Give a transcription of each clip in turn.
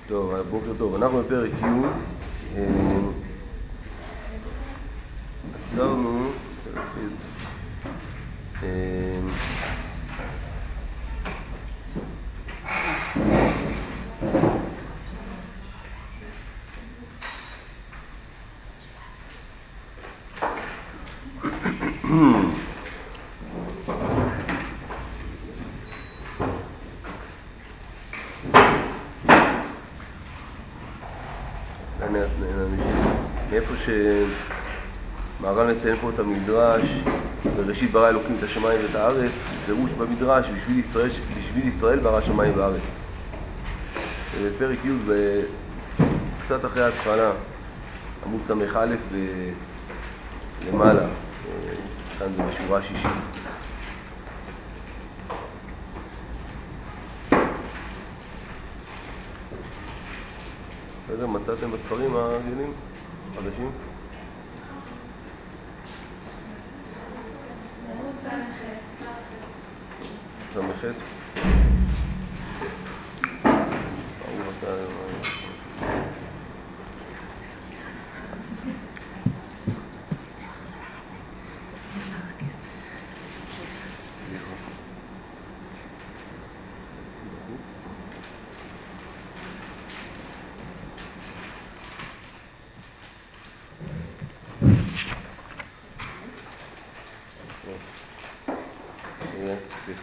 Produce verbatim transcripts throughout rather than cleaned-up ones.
טוב, בוקר טוב. אנחנו בפרק י' עצרנו, מאיפה שמהר"ל מציין פה את המדרש, בראשית ברא אלוקים את השמיים ואת הארץ, פירוש במדרש, בשביל ישראל, בשביל ישראל ברא שמיים וארץ. בפרק י' קצת אחרי ההתחלה, עמוד סמך א' למעלה, כאן זה בשורה שישית. בסדר, מצאתם בספרים הרגילים? חדשים? סמכת? ברור אתה... סליחה.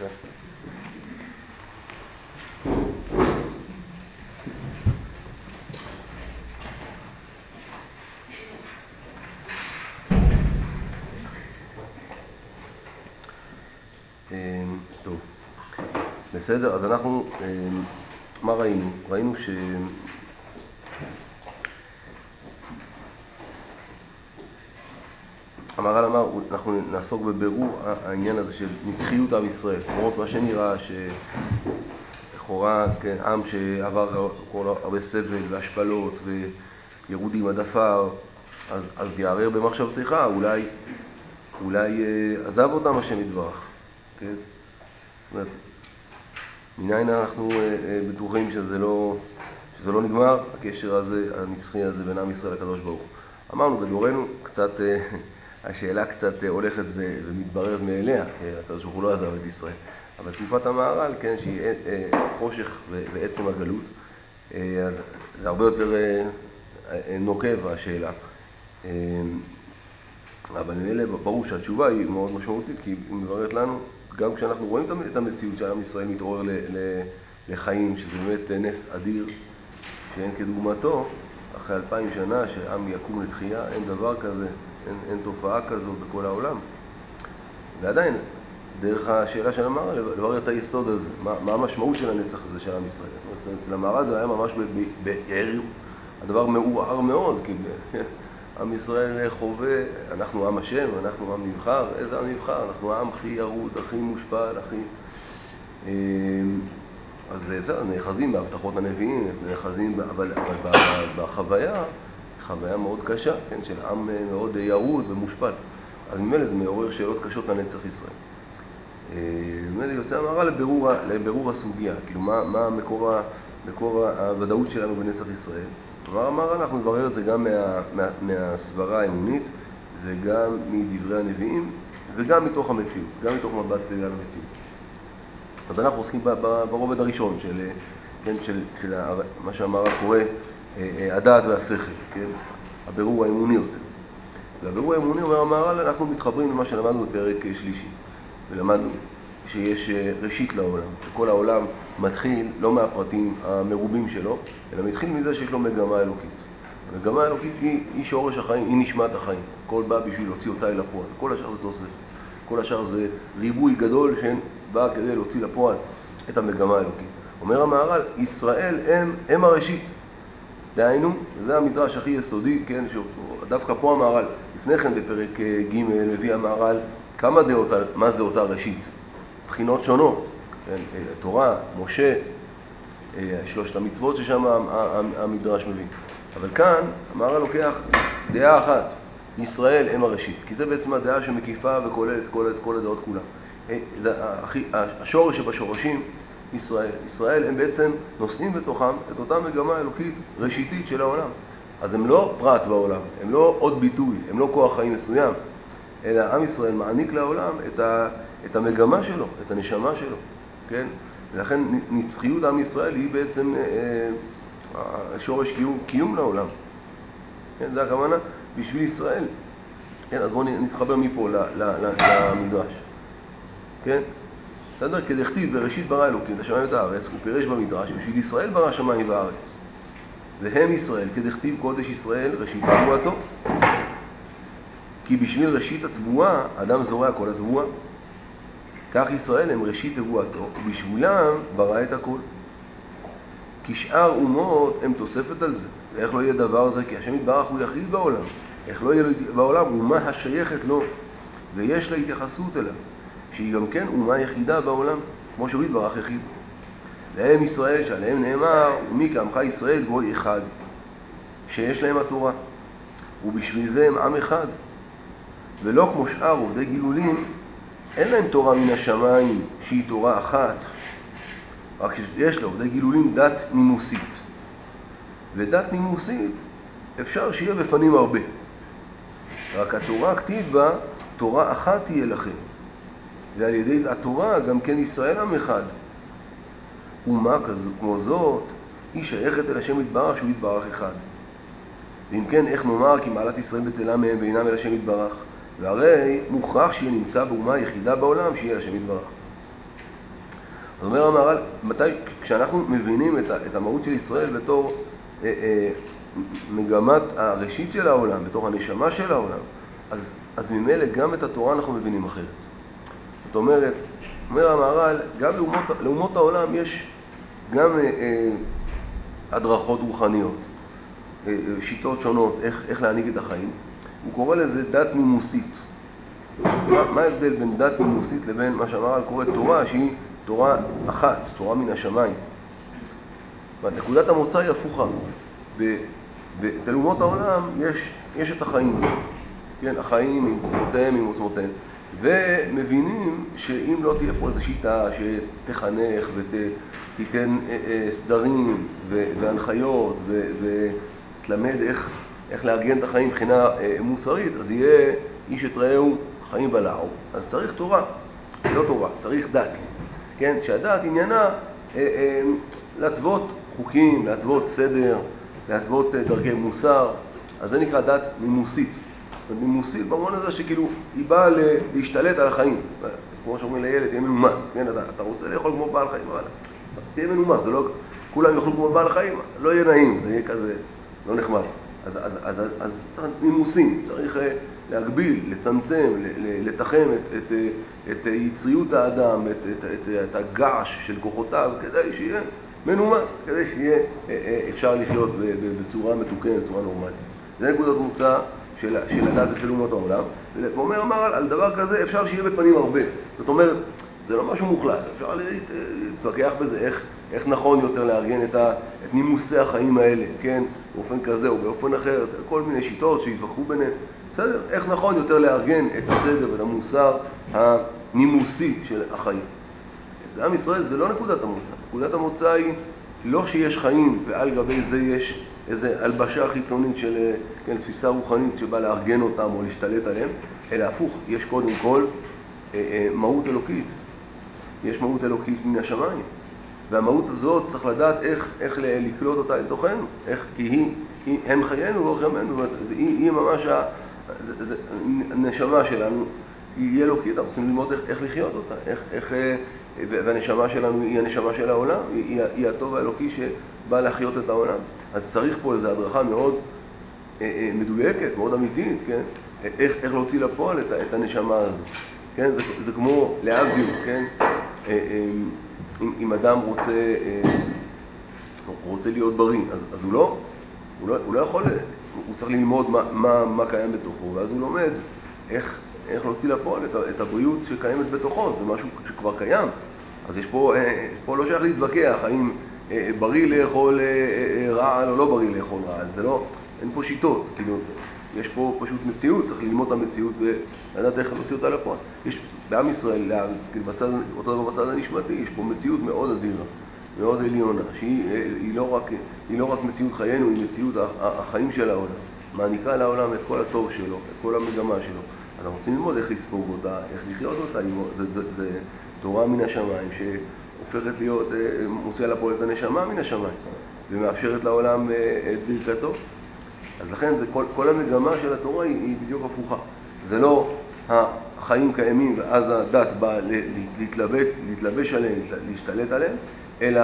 טוב, בסדר, אז אנחנו, מה ראינו? ראינו ש... המהר"ל אמר, אנחנו נעסוק בבירור העניין הזה של נצחיות עם ישראל. למרות מה שנראה שלכאורה, כן, עם שעבר כל הרבה סבל והשפלות וירודים עד עפר, אז, אז יערער במחשבתך, אולי, אולי עזב אותם השם יתברך. כן? זאת אומרת, מניין אנחנו בטוחים שזה לא, שזה לא נגמר, הקשר הזה, הנצחי הזה בין עם ישראל לקדוש ברוך הוא. אמרנו, בדורנו קצת... השאלה קצת הולכת ומתבררת מאליה, הקדוש ברוך הוא לא עזב את ישראל. אבל תקופת המהר"ל, כן, שהיא חושך ועצם הגלות, אז זה הרבה יותר נוקב השאלה. אבל מאלה ברור שהתשובה היא מאוד משמעותית, כי היא מבארת לנו, גם כשאנחנו רואים את המציאות שעם ישראל מתעורר לחיים, שזה באמת נס אדיר, שאין כדוגמתו, אחרי אלפיים שנה שעם יקום לתחייה, אין דבר כזה. אין, אין תופעה כזו בכל העולם. ועדיין, דרך השאלה של המהר"ל, לברר את היסוד הזה, מה, מה המשמעות של הנצח הזה של עם ישראל. אצל המהר"ל זה היה ממש בעיר, הדבר מעורער מאוד, כי עם ישראל חווה, אנחנו עם השם, אנחנו עם נבחר, איזה עם נבחר? אנחנו העם הכי ירוד, הכי מושפל, הכי... אז בסדר, נאחזים בהבטחות הנביאים, נאחזים, אבל, אבל בחוויה, חוויה מאוד קשה, כן, של עם מאוד ירוד ומושפל. אז ממילא זה מעורר שאלות קשות לנצח ישראל. ממילא יוצא המהר"ל לבירור, לבירור הסוגיה, כאילו מה, מה מקור, מקור הוודאות שלנו בנצח ישראל. אמר המהר"ל, אנחנו נברר את זה גם מה, מה, מהסברה האמונית, וגם מדברי הנביאים, וגם מתוך המציאות, גם מתוך מבט על המציאות. אז אנחנו עוסקים ברובד הראשון של, כן, של, של מה שהמהר"ל קורא הדעת והשכל, כן? הבירור האמוני יותר. והבירור האמוני, אומר המהר"ל, אנחנו מתחברים למה שלמדנו בפרק שלישי. ולמדנו שיש ראשית לעולם, שכל העולם מתחיל לא מהפרטים המרובים שלו, אלא מתחיל מזה שיש לו מגמה אלוקית. המגמה האלוקית היא, היא שורש החיים, היא נשמת החיים. הכל בא בשביל להוציא אותה אל הפועל. כל השאר זה תוספת. כל השאר זה ריבוי גדול שבא כדי להוציא לפועל את המגמה האלוקית. אומר המהר"ל, ישראל הם, הם הראשית. דהיינו, זה המדרש הכי יסודי, כן, דווקא פה המהר"ל, לפני כן בפרק ג' מביא המהר"ל כמה דעות על מה זה אותה ראשית, בחינות שונות, כן, תורה, משה, שלושת המצוות ששם המדרש מביא. אבל כאן המהר"ל לוקח דעה אחת, ישראל הם הראשית, כי זה בעצם הדעה שמקיפה וכוללת כל, כל הדעות כולה. זה, השורש שבשורשים ישראל. ישראל הם בעצם נושאים בתוכם את אותה מגמה אלוקית ראשיתית של העולם. אז הם לא פרט בעולם, הם לא עוד ביטוי, הם לא כוח חיים מסוים, אלא עם ישראל מעניק לעולם את, ה, את המגמה שלו, את הנשמה שלו, כן? ולכן נצחיות עם ישראל היא בעצם אה, שורש קיום, קיום לעולם. כן, זה הכוונה בשביל ישראל. כן, אז בואו נתחבר מפה למדרש. כן? בסדר? כדכתיב בראשית ברא אלוקים את השמיים ואת הארץ, הוא פירש במדרש, בשביל ישראל ברא שמיים וארץ. והם ישראל, כדכתיב קודש ישראל, ראשית תבואתו. כי בשביל ראשית התבואה, אדם זורע כל התבואה. כך ישראל הם ראשית תבואתו, ובשבילם ברא את הכל. כי שאר אומות הם תוספת על זה. ואיך לא יהיה דבר זה? כי השם יתברך הוא יחיד בעולם. איך לא יהיה בעולם אומה השייכת לו, ויש לה התייחסות אליו, שהיא גם כן אומה יחידה בעולם, כמו שהוא יתברך יחיד. להם ישראל שעליהם נאמר, ומי כעמך ישראל גוי אחד, שיש להם התורה, ובשביל זה הם עם אחד. ולא כמו שאר עובדי גילולים, אין להם תורה מן השמיים שהיא תורה אחת, רק יש לעובדי גילולים דת נימוסית. ודת נימוסית אפשר שיהיה בפנים הרבה. רק התורה כתיב בה, תורה אחת תהיה לכם. ועל ידי התורה גם כן ישראל עם אחד. אומה כזו, כמו זאת, היא שייכת אל השם יתברך שהוא יתברך אחד. ואם כן, איך נאמר כי מעלת ישראל בטלה מהם ואינם אל השם יתברך? והרי מוכרח שיהיה נמצא באומה היחידה בעולם שיהיה השם יתברך. אז אומר המהר"ל, מתי, כשאנחנו מבינים את, את המהות של ישראל בתור אה, אה, מגמת הראשית של העולם, בתור הנשמה של העולם, אז, אז ממילא גם את התורה אנחנו מבינים אחרת. זאת אומרת, אומר המהר"ל, גם לאומות, לאומות העולם יש גם אה, אה, הדרכות רוחניות, אה, שיטות שונות, איך, איך להנהיג את החיים. הוא קורא לזה דת נימוסית. מה, מה ההבדל בין דת נימוסית לבין מה שהמהר"ל קורא תורה שהיא תורה אחת, תורה מן השמיים? נקודת המוצא היא הפוכה. אצל אומות העולם יש, יש את החיים, כן, החיים עם כוחותיהם, עם עוצמותיהם, ומבינים שאם לא תהיה פה איזו שיטה שתחנך ותיתן סדרים והנחיות ותלמד איך, איך לארגן את החיים מבחינה מוסרית, אז יהיה איש את רעהו חיים בלעו. אז צריך תורה, לא תורה, צריך דת. כן, שהדת עניינה להתוות חוקים, להתוות סדר, להתוות דרכי מוסר. אז זה נקרא דת נימוסית. נימוסית במובן הזה שכאילו היא באה להשתלט על החיים. כמו שאומרים לילד, תהיה מנומס. כן, אתה, אתה רוצה לאכול כמו בעל חיים, אבל תהיה מנומס. זה לא, כולם יאכלו כמו בעל חיים, לא יהיה נעים, זה יהיה כזה לא נחמד. אז, אז, אז, אז, אז נימוסים, צריך להגביל, לצמצם, לתחם את, את, את יצריות האדם, את, את, את, את הגעש של כוחותיו, כדי שיהיה מנומס, כדי שיהיה אפשר לחיות בצורה מתוקנת, בצורה נורמלית. זה נקודת מוצא של, של הדת ושל אומות העולם. ואומר, אמר, על דבר כזה אפשר שיהיה בפנים הרבה. זאת אומרת, זה לא משהו מוחלט, אפשר להתווכח בזה, איך, איך נכון יותר לארגן את, ה, את נימוסי החיים האלה, כן? באופן כזה או באופן אחר, כל מיני שיטות שיתווכחו ביניהם. בסדר? איך נכון יותר לארגן את הסדר ואת המוסר הנימוסי של החיים. אז עם ישראל זה לא נקודת המוצא. נקודת המוצא היא לא שיש חיים ועל גבי זה יש איזו הלבשה חיצונית של, כן, תפיסה רוחנית שבא לארגן אותם או להשתלט עליהם, אלא הפוך, יש קודם כל אה, אה, מהות אלוקית. יש מהות אלוקית מן השמיים. והמהות הזאת צריך לדעת איך, איך לקלוט אותה לתוכנו, איך, כי היא, היא, הם חיינו ואורך ימינו, היא, היא ממש הנשמה שלנו, היא אלוקית, אנחנו צריכים ללמוד איך, איך לחיות אותה, איך, איך, והנשמה שלנו היא הנשמה של העולם, היא, היא, היא הטוב האלוקי שבא להחיות את העולם. אז צריך פה איזו הדרכה מאוד אה, אה, מדויקת, מאוד אמיתית, כן? איך, איך להוציא לפועל את, את הנשמה הזו. כן? זה, זה כמו להבדיל, כן? אה, אה, אם, אם אדם רוצה, אה, רוצה להיות בריא, אז, אז הוא לא, הוא לא, הוא לא יכול, הוא צריך ללמוד מה, מה, מה קיים בתוכו, ואז הוא לומד איך, איך להוציא לפועל את, את הבריאות שקיימת בתוכו, זה משהו שכבר קיים. אז יש פה, אה, פה לא שייך להתווכח, האם אה, בריא לאכול אה, אה, רעל או לא בריא לאכול רעל, זה לא, אין פה שיטות, כאילו, יש פה פשוט מציאות, צריך ללמוד את המציאות ולדעת איך להוציא אותה לפועל. יש בעם ישראל, בצד, אותו דבר בצד הנשמתי, יש פה מציאות מאוד אדירה, מאוד עליונה, שהיא היא לא רק, היא לא רק מציאות חיינו, היא מציאות החיים של העולם. מעניקה לעולם את כל הטוב שלו, את כל המגמה שלו. אז אנחנו רוצים ללמוד איך לספוג אותה, איך לחיות אותה. זה, זה, זה תורה מן השמיים שהופכת להיות, מוציאה לפועל את הנשמה מן השמיים, ומאפשרת לעולם את ברכתו. אז לכן זה, כל, כל המגמה של התורה היא, היא בדיוק הפוכה. זה לא החיים קיימים ואז הדת באה להתלבט, להתלבש עליהם, להשתלט עליהם, אלא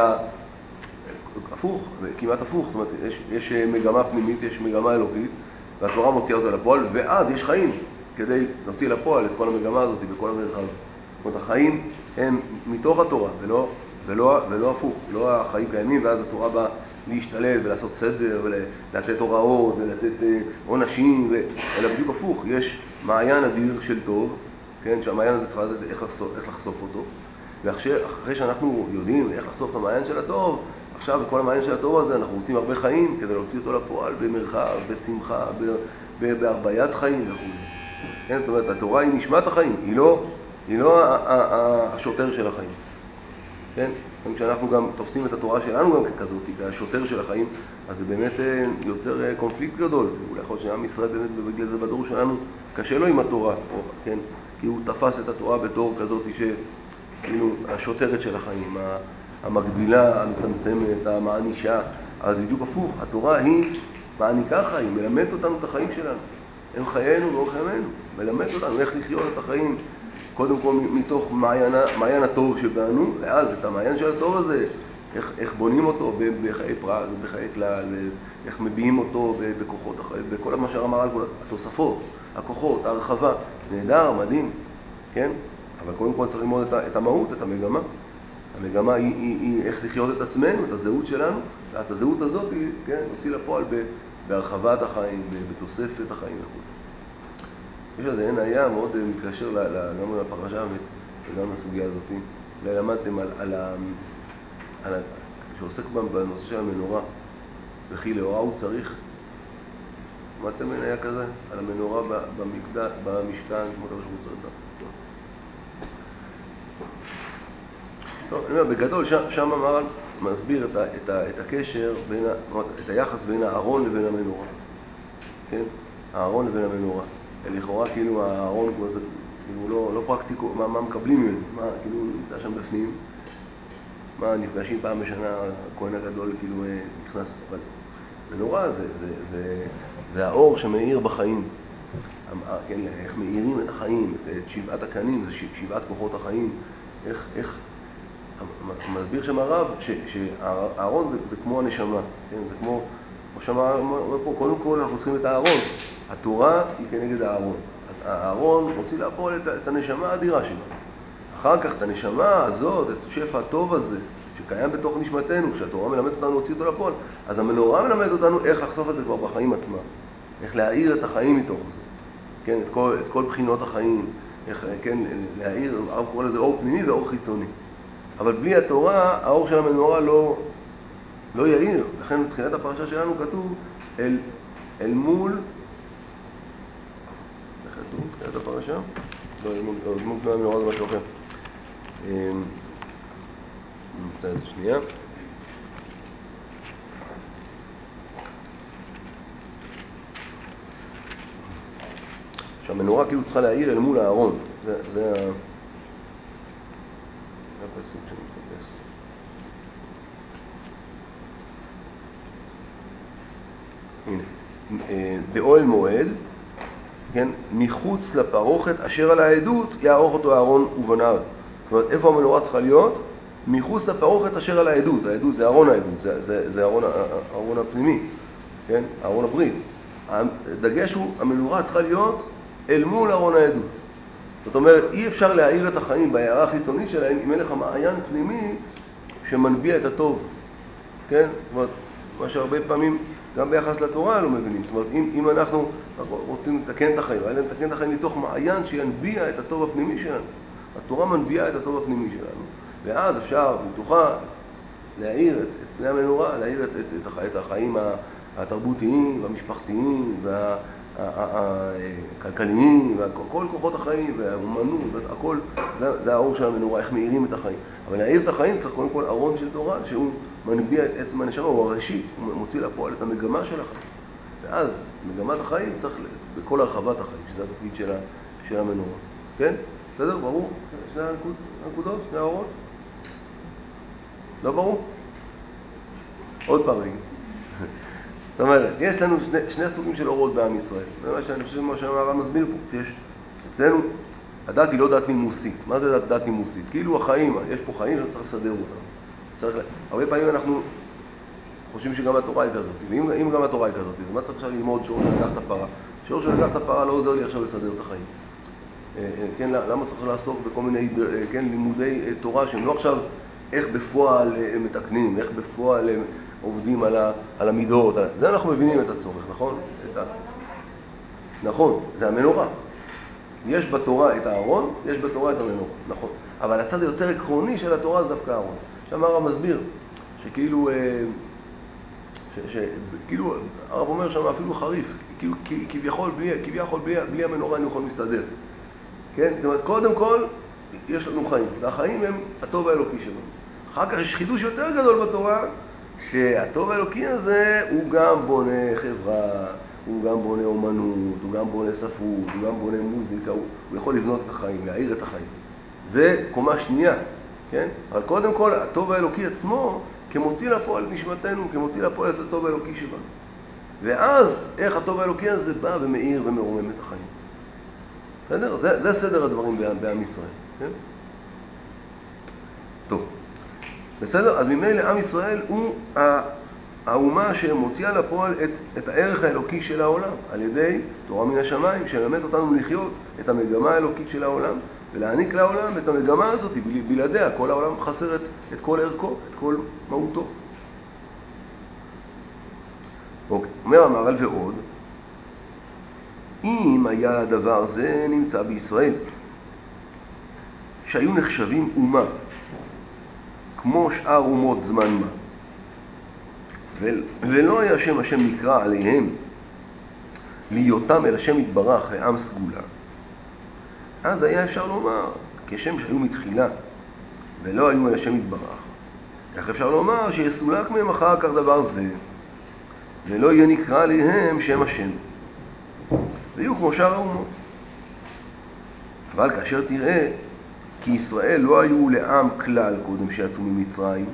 הפוך, כמעט הפוך. זאת אומרת, יש, יש מגמה פנימית, יש מגמה אלוקית, והתורה מוציאה אותה לפועל, ואז יש חיים כדי להוציא לפועל את כל המגמה הזאת בכל המרחב. זאת אומרת, החיים הם מתוך התורה, ולא, ולא, ולא הפוך. לא החיים קיימים ואז התורה באה להשתלט ולעשות סדר ולתת הוראות ולתת עונשים, ו... אלא בדיוק הפוך. יש מעיין אדיר של טוב, כן, שהמעיין הזה צריך לדעת איך לחשוף, איך לחשוף אותו, ואחרי שאנחנו יודעים איך לחשוף את המעיין של הטוב, עכשיו בכל המעיין של הטוב הזה אנחנו רוצים הרבה חיים כדי להוציא אותו לפועל במרחב, בשמחה, בהרביית חיים וכו'. כן, זאת אומרת, התורה היא נשמת החיים, היא לא, היא לא השוטר של החיים. כן? כשאנחנו גם תופסים את התורה שלנו גם ככזאת, כהשוטר של החיים, אז זה באמת יוצר קונפליקט גדול. אולי יכול להיות שעם ישראל באמת בגלל זה בדור שלנו קשה לו עם התורה, או, כן? כי הוא תפס את התורה בתור כזאת שכאילו השוטרת של החיים, המגבילה, המצמצמת, המענישה. אז בדיוק הפוך, התורה היא מעניקה חיים, מלמדת אותנו את החיים שלנו. הם חיינו ואורך ימינו, מלמדת אותנו איך לחיות את החיים, קודם כל מתוך מעיין, מעיין הטוב שבנו, ואז את המעיין של הטוב הזה, איך, איך בונים אותו בחיי פרט, בחיי כלל, איך מביאים אותו בכוחות החיים, בכל מה שאמר על כל התוספות, הכוחות, ההרחבה, נהדר, מדהים, כן? אבל קודם כל צריך ללמוד את, את המהות, את המגמה. המגמה היא, היא, היא איך לחיות את עצמנו, את הזהות שלנו, ואת הזהות הזאת היא, כן, הוציא לפועל בהרחבת החיים, בתוספת החיים וכו'. יש לזה אין היה מאוד מתקשר גם לפרשה וגם לסוגיה הזאת. אולי למדתם על, על, על, שעוסק בנושא של המנורה, וכי לאורה הוא צריך, למדתם אין היה כזה? על המנורה במקדש, במשכן, כמו דבר שהוא צריך. טוב, אני אומר, בגדול, שם, שם המהר"ל מסביר את, ה, את, ה, את הקשר, בין, את היחס בין הארון לבין המנורה. כן? הארון לבין המנורה. לכאורה, כאילו, הארון הוא כאילו לא, לא פרקטיקו, מה, מה מקבלים ממנו? מה, כאילו, נמצא שם בפנים? מה, נפגשים פעם בשנה, הכהן הגדול, כאילו, נכנס. אבל מנורה זה, זה, זה, זה האור שמאיר בחיים. כן, איך מאירים את החיים, את שבעת הקנים, זה שבעת כוחות החיים. איך, איך, מסביר שם הרב שהארון זה, זה כמו הנשמה, כן? זה כמו, כמו שאמר פה, קודם כל אנחנו צריכים את הארון. התורה היא כנגד הארון. הארון מוציא להפועל את, את הנשמה האדירה שלו. אחר כך את הנשמה הזאת, את השפע הטוב הזה, שקיים בתוך נשמתנו, כשהתורה מלמדת אותנו להוציא אותו לפועל, אז המנורה מלמד אותנו איך לחשוף את זה כבר בחיים עצמם. איך להאיר את החיים מתוך זה. כן, את כל, את כל בחינות החיים. איך, כן, להאיר, הרב קורא לזה אור פנימי ואור חיצוני. אבל בלי התורה, האור של המנורה לא, לא יאיר. לכן בתחילת הפרשה שלנו כתוב אל, אל מול, איך כתוב בתחילת הפרשה? לא, אל מול, אל מול פני המנורה זה משהו אחר. נמצא איזה שנייה. שהמנורה כאילו צריכה להאיר אל מול הארון. זה, זה ה... זה הפסוק שאני מחפש. הנה. באוהל מועד, כן, מחוץ לפרוכת אשר על העדות יערוך אותו הארון ובניו. זאת אומרת, איפה המנורה צריכה להיות? מחוץ לפרוכת אשר על העדות. העדות זה ארון העדות, זה, זה, זה ארון, ארון הפנימי, כן? ארון הברית. הדגש הוא, המנורה צריכה להיות אל מול ארון העדות. זאת אומרת, אי אפשר להאיר את החיים בהערה החיצונית שלהם אם אין לך מעיין פנימי שמנביע את הטוב. כן? זאת אומרת, מה שהרבה פעמים גם ביחס לתורה לא מבינים. זאת אומרת, אם, אם אנחנו רוצים לתקן את החיים, אלא לתקן את החיים מתוך מעיין שינביע את הטוב הפנימי שלנו. התורה מנביעה את הטוב הפנימי שלנו. ואז אפשר, מתוכה, להאיר את, את פני המנורה, להאיר את, את, את, את החיים התרבותיים והמשפחתיים וה, הכלכליים, וכל כוחות החיים, והאומנות, הכל, זה, זה האור של המנורה, איך מאירים את החיים. אבל להאיר את החיים צריך קודם כל ארון של תורה, שהוא מנביע את עצם הנשמה, הוא הראשית, הוא מוציא לפועל את המגמה של החיים. ואז מגמת החיים צריך בכל הרחבת החיים, שזה התפקיד של, של המנורה. כן? בסדר? ברור? שני הנקודות? שני האורות? לא ברור? עוד פעם רגע. זאת אומרת, יש לנו שני, שני סוגים של אורות בעם ישראל. זה מה שאני חושב מה שהרב מסביר פה. יש, אצלנו, הדת היא לא דת נימוסית. מה זה דת, דת נימוסית? כאילו החיים, יש פה חיים שצריך לסדר אותם. צריך, הרבה פעמים אנחנו חושבים שגם התורה היא כזאת. ואם אם גם התורה היא כזאת, אז מה צריך עכשיו ללמוד שור שלקח את הפרה? שור שלקח את הפרה לא עוזר לי עכשיו לסדר את החיים. כן, למה צריך לעסוק בכל מיני, כן, לימודי תורה שהם לא עכשיו איך בפועל מתקנים, איך בפועל עובדים על, ה, על המידות. זה אנחנו מבינים את הצורך, נכון? את ה... נכון, זה המנורה. יש בתורה את הארון, יש בתורה את המנורה, נכון. אבל הצד היותר עקרוני של התורה זה דווקא הארון. שם הרב מסביר שכאילו, ש, ש, כאילו, הרב אומר שם אפילו חריף, כאילו, כביכול, בלי, כביכול בלי, בלי המנורה אני יכול להסתדר. כן? זאת אומרת, קודם כל, יש לנו חיים, והחיים הם הטוב האלוקי שלנו. אחר כך יש חידוש יותר גדול בתורה, שהטוב האלוקי הזה הוא גם בונה חברה, הוא גם בונה אומנות, הוא גם בונה ספרות, הוא גם בונה מוזיקה, הוא, הוא יכול לבנות את החיים, להעיר את החיים. זה קומה שנייה, כן? אבל קודם כל, הטוב האלוקי עצמו, כמוציא לפועל את נשמתנו, כמוציא לפועל את הטוב האלוקי שבנו. ואז, איך הטוב האלוקי הזה בא ומאיר ומרומם את החיים. בסדר? זה, זה סדר הדברים בעם ישראל, כן? טוב. בסדר? אז ממילא עם ישראל הוא האומה שמוציאה לפועל את, את הערך האלוקי של העולם, על ידי תורה מן השמיים, שלמד אותנו לחיות את המגמה האלוקית של העולם, ולהעניק לעולם את המגמה הזאת, בלעדיה, כל העולם חסר את, את כל ערכו, את כל מהותו. אוקיי, אומר המהר"ל ועוד, אם היה הדבר זה נמצא בישראל, שהיו נחשבים אומה, כמו שאר אומות זמן מה, ולא היה שם השם נקרא עליהם להיותם אל השם יתברך לעם סגולה, אז היה אפשר לומר, כשם שהיו מתחילה ולא היו אל השם יתברך, איך אפשר לומר שיסולק מהם אחר כך דבר זה, ולא יהיה נקרא עליהם שם השם, ויהיו כמו שאר האומות. אבל כאשר תראה כי ישראל לא היו לעם כלל קודם שיצאו ממצרים,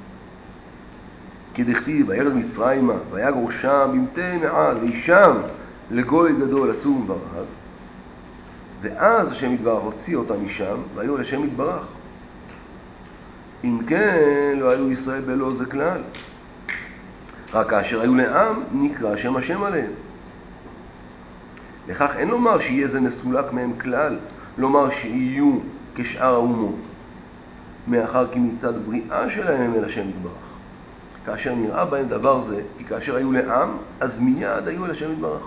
כדכתיב וירד מצרימה ויגר שם במתי מעל וישם לגוי גדול עצום ורב, ואז השם יתברך הוציא אותם משם והיו לשם יתברך. אם כן לא היו ישראל בלא זה כלל, רק כאשר היו לעם נקרא שם השם עליהם. לכך אין לומר שיהיה זה מסולק מהם כלל, לומר שיהיו כשאר האומות, מאחר כי מצד בריאה שלהם אל השם יתברך. כאשר נראה בהם דבר זה, כי כאשר היו לעם, אז מיד היו אל השם יתברך.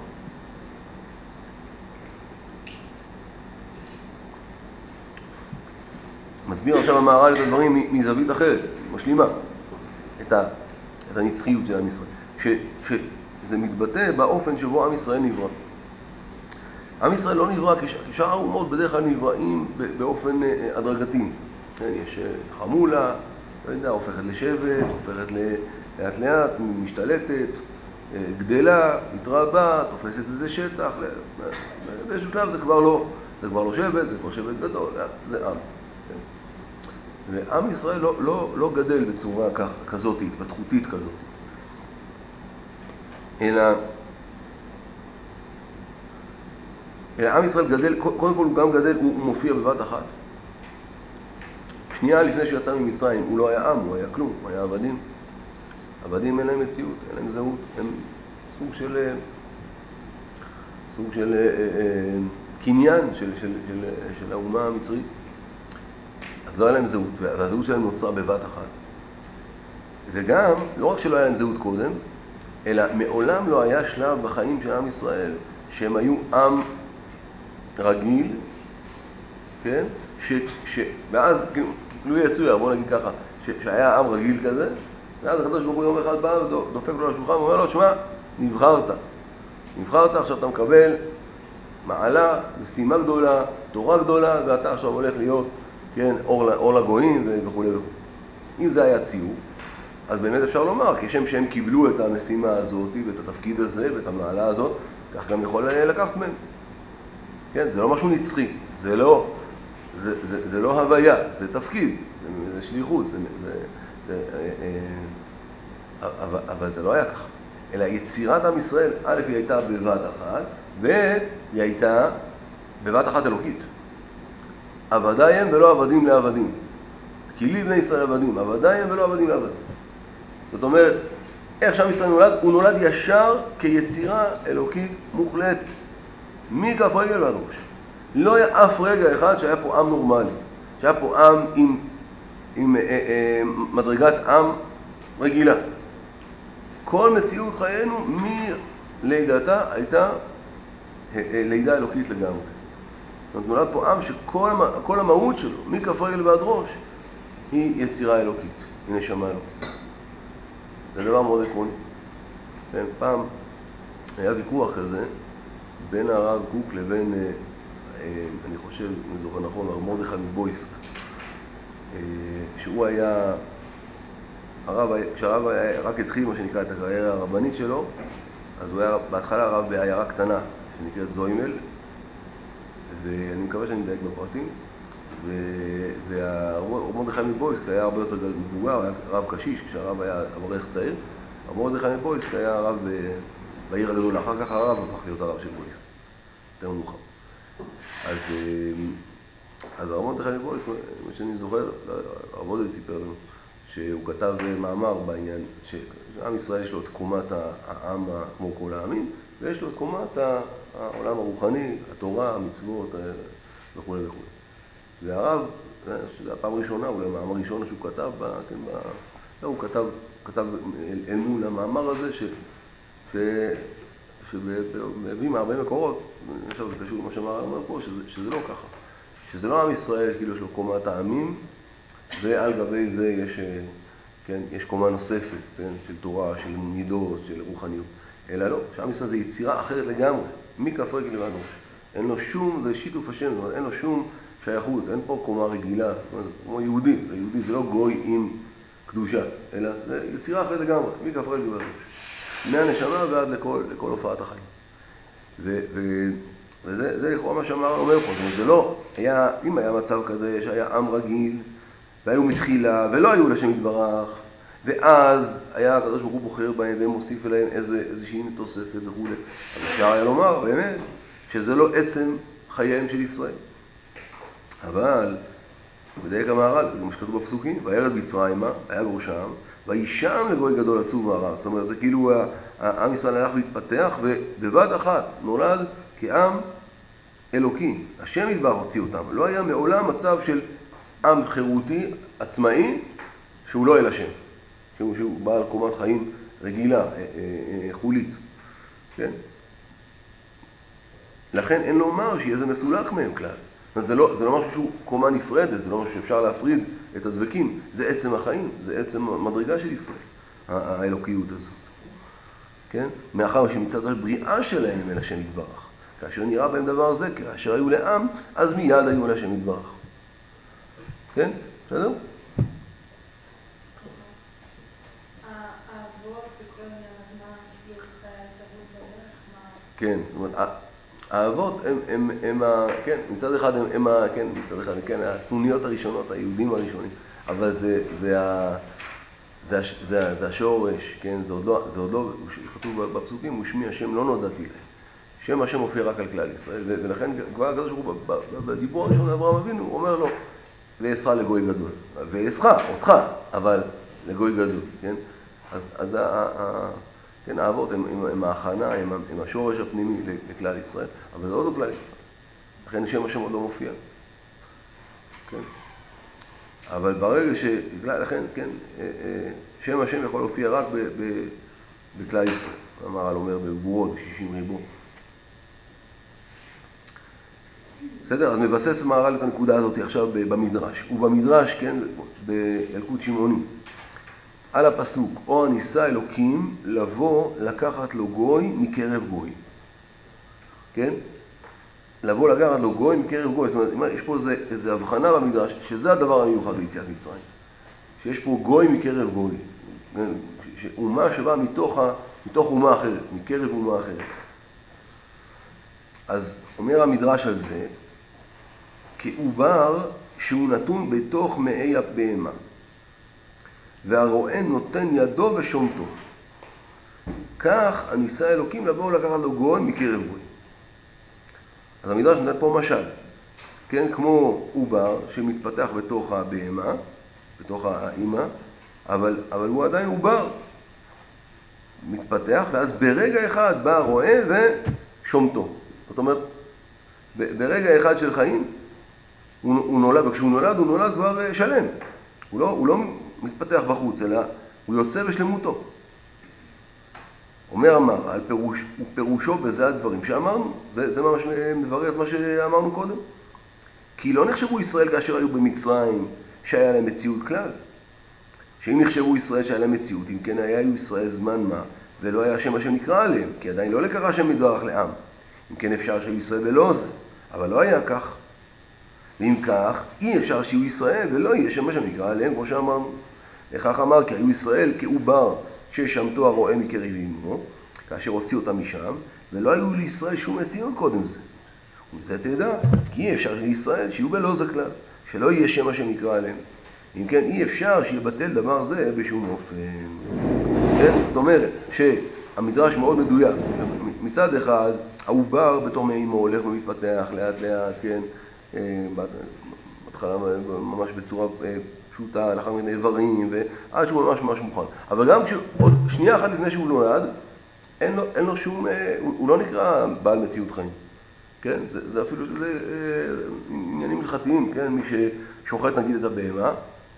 מסביר עכשיו המהר"ל את הדברים מזווית אחרת, משלימה, את, ה, את הנצחיות של עם ישראל. ש, שזה מתבטא באופן שבו עם ישראל נברא. עם ישראל לא נברא, כשאר האומות בדרך כלל נבראים באופן הדרגתי. יש חמולה, לא יודע, הופכת לשבט, הופכת לאט לאט, משתלטת, גדלה, מתרבה, תופסת איזה שטח. באיזשהו שלב זה כבר לא, זה כבר לא שבט, זה כבר שבט גדול, זה עם. ועם ישראל לא, לא, לא גדל בצורה כך, כזאת, התפתחותית כזאת. אלא, אלא עם ישראל גדל, קודם כל הוא גם גדל, הוא מופיע בבת אחת. שנייה לפני שיצא ממצרים, הוא לא היה עם, הוא היה כלום, הוא היה עבדים. עבדים אין להם מציאות, אין להם זהות, הם סוג של, סוג של אה, אה, קניין של, של, של, של האומה המצרית. אז לא היה להם זהות, והזהות שלהם נוצרה בבת אחת. וגם, לא רק שלא היה להם זהות קודם, אלא מעולם לא היה שלב בחיים של עם ישראל, שהם היו עם רגיל, כן? ש, ש, ואז, כאילו יצויה, בוא נגיד ככה, ש, שהיה עם רגיל כזה, ואז הקדוש ברוך הוא יום אחד בא ודופק לו לשולחן ואומר לו, שמע, נבחרת. נבחרת, עכשיו אתה מקבל מעלה, משימה גדולה, תורה גדולה, ואתה עכשיו הולך להיות, כן, אור, אור לגויים וכו' וכו'. אם זה היה ציור, אז באמת אפשר לומר, כשם שהם קיבלו את המשימה הזאת ואת התפקיד הזה ואת המעלה הזאת, כך גם יכול לקחת מהם. כן, זה לא משהו נצחי, זה לא, זה, זה, זה לא הוויה, זה תפקיד, זה, זה שליחות, זה, זה, זה, אבל, אבל זה לא היה ככה. אלא יצירת עם ישראל, א' היא הייתה בבת אחת, והיא הייתה בבת אחת אלוקית. עבדי הם ולא עבדים לעבדים. כי לי בני ישראל עבדים, עבדי הם ולא עבדים לעבדים. זאת אומרת, איך שעם ישראל נולד? הוא נולד ישר כיצירה אלוקית מוחלטת. מכף רגל ועד ראש. לא היה אף רגע אחד שהיה פה עם נורמלי. שהיה פה עם עם, עם אה, אה, מדרגת עם רגילה. כל מציאות חיינו מלידתה הייתה לידה אלוקית לגמרי. זאת אומרת, נולד פה עם שכל המהות שלו, מכף רגל ועד ראש, היא יצירה אלוקית, היא נשמה אלוקית. זה דבר מאוד עקרוני. כן, פעם היה ויכוח כזה בין הרב קוק לבין, אני חושב, אני זוכר נכון, הרב מרדכי מבויסק, שהוא היה, הרב, כשהרב היה, רק התחיל מה שנקרא את הקריירה הרבנית שלו, אז הוא היה בהתחלה הרב בעיירה קטנה שנקראת זוימל, ואני מקווה שאני מדייק בפרטים, והרב מרדכי מבויסק היה הרבה יותר מבוגר, היה רב קשיש כשהרב היה אברך צעיר. הרב מרדכי מבויסק היה הרב בעיר הגדולה, אחר כך הרב הפך להיות הרב של בויסק, יותר מאוחר. אז, אז הרב מרדכי מבויסק, מה שאני זוכר, הרב עודד סיפר לנו, שהוא כתב מאמר בעניין, שעם ישראל יש לו את קומת העם כמו כל העמים, ויש לו את קומת העולם הרוחני, התורה, המצוות וכו' וכו'. והרב, שזו הפעם הראשונה, אולי המאמר הראשון שהוא כתב, בה, כן, בה, לא, הוא כתב, כתב אל מול המאמר הזה, ש, ש, שמביא מהרבה מקורות, עכשיו זה קשור למה שאמר אומר פה, שזה, שזה לא ככה. שזה לא עם ישראל, כאילו יש לו קומת העמים, ועל גבי זה יש, כן, יש קומה נוספת, כן, של תורה, של מידות, של רוחניות. אלא לא, שעם ישראל זה יצירה אחרת לגמרי, מכף רגל ועד ראש. אין לו שום, זה שיתוף השם, זאת אומרת, אין לו שום שייכות, אין פה קומה רגילה, כמו יהודי, זה יהודי, זה לא גוי עם קדושה, אלא זה יצירה אחרת לגמרי, מכף רגל ועד ראש. מהנשמה ועד לכל, לכל הופעת החיים. ו, ו, וזה, זה לכאורה מה שאמר אומר פה, זאת אומרת, זה לא, היה, אם היה מצב כזה שהיה עם רגיל, והיו מתחילה, ולא היו לשם יתברך, ואז היה הקדוש ברוך הוא בוחר בהם ומוסיף אליהם איזה, איזושהי תוספת וכו'. אז אפשר היה לומר באמת שזה לא עצם חייהם של ישראל. אבל, בדייק המהר"ל, זה מה שכתוב בפסוקים, וירד מצרימה, היה בראשם, וישם לגוי גדול עצוב מערב. זאת אומרת, זה כאילו העם ישראל הלך להתפתח, ובבת אחת נולד כעם אלוקי. השם יתברך הוציא אותם. לא היה מעולם מצב של עם חירותי, עצמאי, שהוא לא אל השם. שהוא, שהוא בעל קומת חיים רגילה, חולית. כן? לכן אין לומר שיהיה זה מסולק מהם כלל. זה לא, זה לא משהו שהוא קומה נפרדת, זה לא משהו שאפשר להפריד את הדבקים. זה עצם החיים, זה עצם המדרגה של ישראל, האלוקיות הזאת. כן? מאחר שמצד הבריאה שלהם הם אל השם יתברך. כאשר נראה בהם דבר זה, כאשר היו לעם, אז מיד היו אל השם יתברך. כן? בסדר? כן, זאת אומרת, האבות הם, הם, הם, הם, כן, מצד אחד הם, הם, כן, מצד אחד, כן, הסנוניות הראשונות, היהודים הראשונים, אבל זה, זה, זה, זה, זה, זה השורש, כן, זה עוד לא, זה עוד לא, כתוב בפסוקים, ושמי השם לא נודעתי להם. שם השם מופיע רק על כלל ישראל, ולכן כבר הקדוש ברוך הוא, בדיבור הראשון אברהם אבינו, הוא אומר לו, ואסך לגוי גדול, ואסך, אותך, אבל לגוי גדול, כן? אז, אז ה, ה, כן, האבות הם, הם, הם ההכנה, הם, הם השורש הפנימי לכלל ישראל, אבל זה עוד לא כלל ישראל. לכן שם השם עוד לא מופיע. כן? אבל ברגע ש... לכן, כן, שם השם יכול להופיע רק ב, ב, בכלל ישראל. המהר"ל אומר בגבורות, ב-שישים ריבו. בסדר? אז מבסס המהר"ל את הנקודה הזאת עכשיו במדרש. ובמדרש, כן, בילקוט שמעוני. על הפסוק, או הניסה אלוקים לבוא לקחת לו גוי מקרב גוי. כן? לבוא לקחת לו גוי מקרב גוי, זאת אומרת, יש פה איזה, איזה הבחנה במדרש, שזה הדבר המיוחד ביציאת מצרים. שיש פה גוי מקרב גוי, אומה שבאה מתוך, מתוך אומה אחרת, מקרב אומה אחרת. אז אומר המדרש על זה, כעובר שהוא נתון בתוך מאי הבהמה, והרועה נותן ידו ושומתו. כך הניסה אלוקים לבוא לקחת לו גוי מקרב גוי. אז המדרש נתן פה משל, כן, כמו עובר שמתפתח בתוך הבהמה, בתוך האמא, אבל, אבל הוא עדיין עובר, מתפתח, ואז ברגע אחד בא הרועה ושומתו. זאת אומרת, ברגע אחד של חיים, הוא, הוא נולד, וכשהוא נולד, הוא נולד כבר שלם. הוא לא, הוא לא מתפתח בחוץ, אלא הוא יוצא בשלמותו. אומר אמר, על פירוש, ופירושו בזה הדברים שאמרנו, זה, זה ממש מברר את מה שאמרנו קודם. כי לא נחשבו ישראל כאשר היו במצרים שהיה להם מציאות כלל. שאם נחשבו ישראל שהיה להם מציאות, אם כן היה ישראל זמן מה, ולא היה שם השם נקרא עליהם, כי עדיין לא לקרא שם מתברך לעם. אם כן אפשר שיהיו ישראל ולא זה, אבל לא היה כך. ואם כך, אי אפשר שיהיו ישראל ולא יהיה שם השם נקרא עליהם, כמו שאמרנו. לכך אמר, כי היו ישראל כעובר ששמתו הרועה מקרב אמו, כאשר הוציא אותם משם, ולא היו לישראל שום מציאות קודם זה. וזה תדע, כי אי אפשר לישראל שיהיו בלא זה כלל, שלא יהיה שם השם נקרא עליהם. אם כן, אי אפשר שיבטל דבר זה בשום אופן. כן? זאת אומרת שהמדרש מאוד מדויק. מצד אחד, העובר בתור מאימו הולך ומתפתח לאט לאט, כן? בהתחלה ממש בצורה פשוטה, לאחר מיני איברים, ועד שהוא ממש ממש מוכן. אבל גם כשעוד שנייה אחת לפני שהוא נולד, אין לו, אין לו שום, הוא, הוא לא נקרא בעל מציאות חיים. כן? זה, זה אפילו, זה עניינים הלכתיים, כן? מי ששוחט נגיד את הבהמה,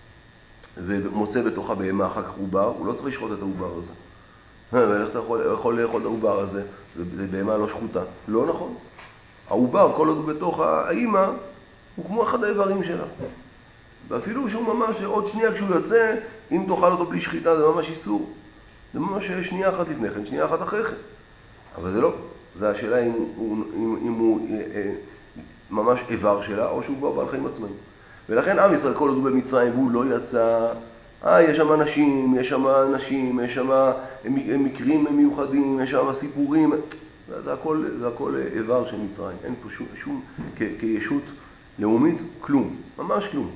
ומוצא בתוך הבהמה אחר כך עובר, הוא לא צריך לשחוט את העובר הזה. ואיך אתה יכול, יכול לאכול את העובר הזה? זה בהמה לא שחוטה. לא נכון. העובר, כל עוד הוא בתוך האמא, הוא כמו אחד האיברים שלה. ואפילו שהוא ממש, עוד שנייה כשהוא יוצא, אם תאכל אותו בלי שחיטה, זה ממש איסור. זה ממש שנייה אחת לפני כן, שנייה אחת אחרי כן. אבל זה לא. זה השאלה אם הוא, אם, אם הוא אה, אה, ממש איבר שלה, או שהוא כבר בעל חיים עצמאים. ולכן עם ישראל כל עוד הוא במצרים והוא לא יצא, אה, יש שם אנשים, יש שם אנשים, יש שם מקרים מיוחדים, יש שם סיפורים, זה הכל, זה הכל איבר של מצרים, אין פה שום, שום כ, כישות לאומית, כלום, ממש כלום.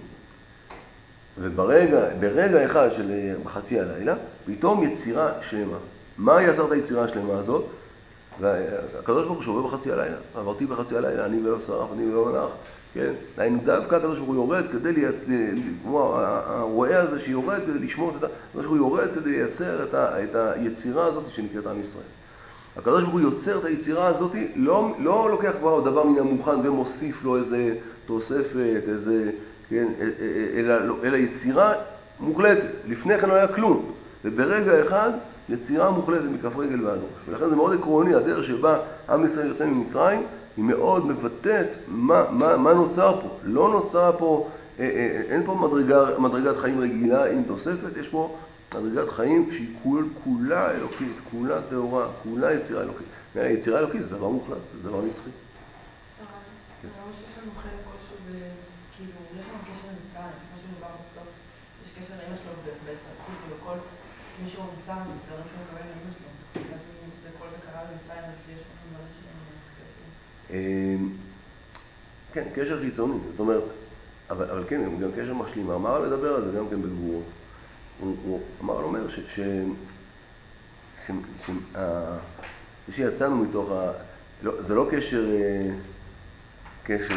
וברגע, ברגע אחד של בחצי הלילה, פתאום יצירה שלמה. מה יצר את היצירה השלמה הזאת? והקדוש ברוך הוא שווה בחצי הלילה, עברתי בחצי הלילה, אני ולא שרף, אני ולא מלאך, כן? דווקא הקדוש ברוך הוא יורד כדי, כמו הרועה הזה שיורד כדי לשמור את ה... הקדוש ברוך הוא יורד כדי לייצר את, ה... את היצירה הזאת שנקראת עם ישראל. הקדוש ברוך הוא יוצר את היצירה הזאת, לא, לא לוקח כבר דבר מן המוכן ומוסיף לו איזה תוספת, איזה, כן? אלא, אלא יצירה מוחלטת. לפני כן לא היה כלום. וברגע אחד, יצירה מוחלטת מכף רגל ועד ראש. ולכן זה מאוד עקרוני, הדרך שבה עם ישראל יוצא ממצרים, היא מאוד מבטאת מה, מה, מה נוצר פה. לא נוצר פה, אה, אה, אין פה מדרגה, מדרגת חיים רגילה עם תוספת, יש פה מדרגת חיים שהיא כול, כולה אלוקית, כולה תאורה, כולה יצירה אלוקית. יצירה אלוקית זה דבר מוחלט, זה דבר נצחי. אני ממש יש לנו חלק כלשהו, כאילו, יש לנו קשר עם מצרים, כמו שמדובר בסוף, יש קשר לאמא שלו בחוץ ובכל מישהו נמצא דברים שהוא מקבל לאמא שלו. אז אם זה כל זה קרה במצרים, אז יש לכם דברים שהם... כן, קשר חיצוני, זאת אומרת, אבל, אבל כן, גם קשר משלים. המהר"ל מדבר על זה גם כן בגבורות. הוא, הוא המהר"ל אומר ש... ש... ש... ש... ש... שיצאנו מתוך ה... לא, זה לא קשר... קשר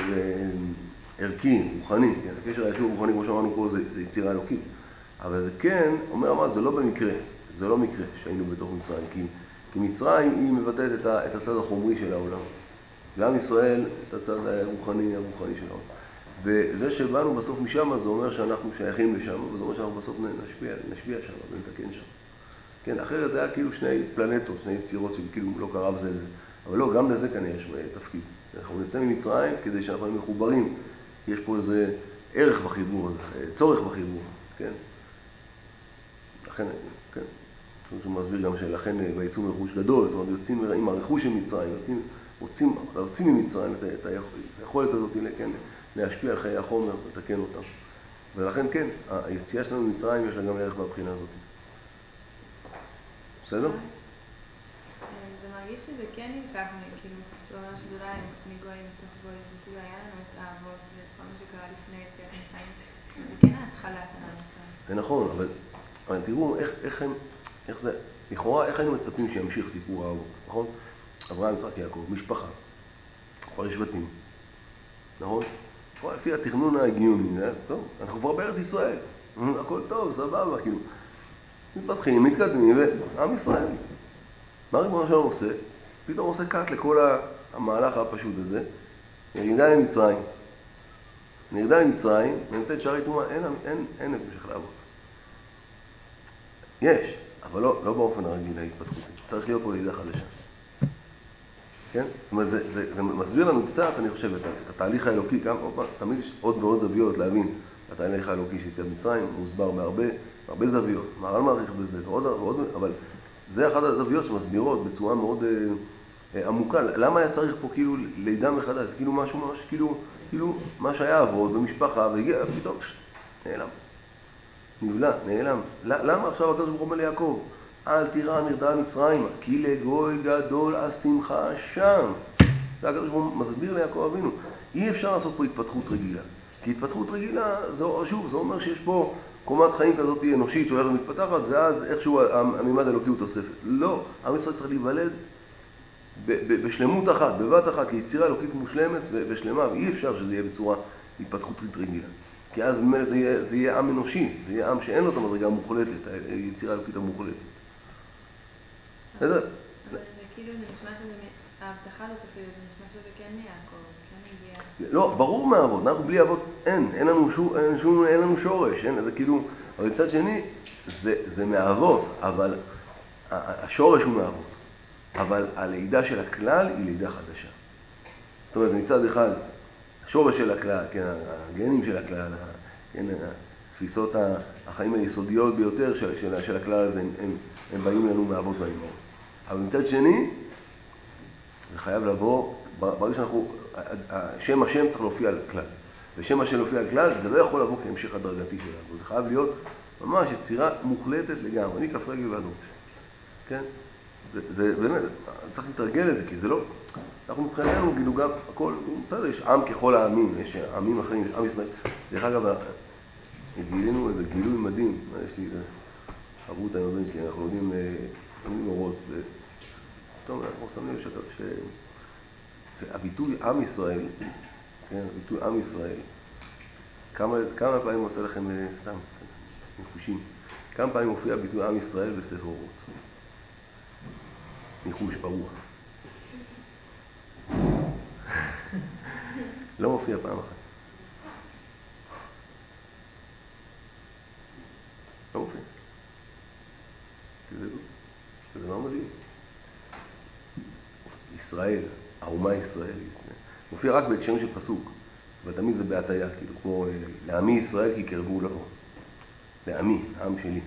ערכי, רוחני, כן? הקשר הישיר רוחני, כמו שאמרנו פה, זה, זה יצירה אלוקית. אבל זה כן, אומר אמר, זה לא במקרה, זה לא מקרה שהיינו בתוך מצרים, כי, כי מצרים היא מבטאת את, ה, את הצד החומרי של העולם. גם ישראל, את הצד הרוחני, הרוחני של העולם. וזה שבאנו בסוף משם, זה אומר שאנחנו שייכים לשם, וזה אומר שאנחנו בסוף נשפיע, נשפיע שם, ונתקן שם. כן, אחרת זה היה כאילו שני פלנטות, שני יצירות שכאילו לא קרה בזה לזה. אבל לא, גם לזה כנראה יש תפקיד. אנחנו נצא ממצרים כדי שאנחנו מחוברים. יש פה איזה ערך בחיבור הזה, צורך בחיבור, כן? לכן, כן, הוא מסביר גם שלכן ויצאו מרכוש גדול, זאת אומרת, יוצאים עם הרכוש של מצרים, יוצאים רוצים להוציא ממצרים את היכולת הזאת, כן, להשפיע על חיי החומר ולתקן אותם. ולכן כן, היציאה שלנו ממצרים יש לה גם ערך מהבחינה הזאת. בסדר? זה מרגיש שזה כן נלקח, כאילו, שהוא אומר שזה לא היה מגויים מתוך גויים, זה כאילו היה לנו את האבות ואת כל מה שקרה לפני יציאת מצרים. זה כן ההתחלה של המצרים. זה נכון, אבל, אבל תראו איך, איך הם, איך זה, לכאורה, איך היינו מצפים שימשיך סיפור האבות, נכון? אברהם, יצחק, יעקב, משפחה, כבר שבטים, נכון? כבר לפי התכנון ההגיוני, טוב, אנחנו כבר בארץ ישראל, הכל טוב, סבבה, כאילו, מתפתחים, מתקדמים, ועם ישראל. מה ריבונו שלנו עושה? פתאום עושה קאט לכל המהלך הפשוט הזה, ירידה למצרים. ירידה למצרים, ונתת שערי טומאה, אין, אין, אין המשך לעבוד. יש, אבל לא, לא באופן הרגיל ההתפתחות. צריך להיות פה לידה חדשה. כן? זאת אומרת, זה, זה, זה מסביר לנו קצת, אני חושב, את, את התהליך האלוקי, גם, תמיד יש עוד ועוד זוויות להבין. התהליך האלוקי של יציאת מצרים מוסבר בהרבה, הרבה זוויות. מהר"ל מעריך בזה, ועוד, ועוד, אבל זה אחת הזוויות שמסבירות בצורה מאוד אה, אה, עמוקה. למה היה צריך פה כאילו לידה מחדש? כאילו משהו ממש, כאילו, כאילו מה שהיה עבוד במשפחה, והגיע, פתאום, נעלם. נבלע, נעלם. למה עכשיו הקדוש ברוך הוא אומר ליעקב? אל תירא נרדה מצרימה, כי לגוי גדול השמחה שם. זה הקדוש ברוך הוא מסביר ליעקב אבינו. אי אפשר לעשות פה התפתחות רגילה. כי התפתחות רגילה, זה, שוב, זה אומר שיש פה קומת חיים כזאת אנושית שהולכת ומתפתחת, ואז איכשהו הממד האלוקי הוא תוספת. לא, עם ישראל צריך להיוולד בשלמות אחת, בבת אחת, כיצירה אלוקית מושלמת ושלמה, ואי אפשר שזה יהיה בצורה התפתחותית רגילה. כי אז ממילא זה יהיה, זה יהיה עם אנושי, זה יהיה עם שאין לו את המדרגה המוחלטת, היצירה האלוקית המוחלטת. בסדר? אבל זה כאילו, זה נשמע שזה, ההבטחה הזאת אפילו, זה נשמע שזה כן מיעקב, כן מגיע. לא, ברור מהאבות, אנחנו בלי אבות אין, אין לנו שום, אין שום, אין לנו שורש, אין, זה כאילו, אבל מצד שני, זה, זה מהאבות, אבל השורש הוא מהאבות. אבל הלידה של הכלל היא לידה חדשה. זאת אומרת, מצד אחד, השורש של הכלל, כן, הגנים של הכלל, כן, תפיסות החיים היסודיות ביותר של, של, של הכלל הזה, הם, הם, הם באים לנו מאבות ואימהות. אבל מצד שני, זה חייב לבוא, ברגע שאנחנו, שם השם צריך להופיע על הכלל. ושם השם להופיע על הכלל, זה לא יכול לבוא כהמשך הדרגתי שלנו. זה חייב להיות ממש יצירה מוחלטת לגמרי, מכף רגל ועד ראש. כן? זה, זה באמת, צריך להתרגל לזה, כי זה לא, אנחנו מבחינתנו, כאילו גם, הכל, יש עם ככל העמים, יש עמים אחרים, יש עם ישראל. דרך אגב, גילינו איזה גילוי מדהים, יש לי איזה חברות עם הבן שלי, אנחנו לומדים, לומדים אורות, ופתאום אנחנו שמים לב ש... שהביטוי עם ישראל, כן, הביטוי עם ישראל, כמה, כמה פעמים עושה לכם, סתם, ניחושים, כמה פעמים מופיע ביטוי עם ישראל בספר אורות? ניחוש ברוח. לא מופיע פעם אחת. לא מופיע. תדעו, זה לא מדהים. ישראל, האומה הישראלית, מופיע רק בהקשרים של פסוק, אבל תמיד זה בהטיה, כאילו, כמו לעמי ישראל כי קרבו לבוא. לעמי, העם שלי.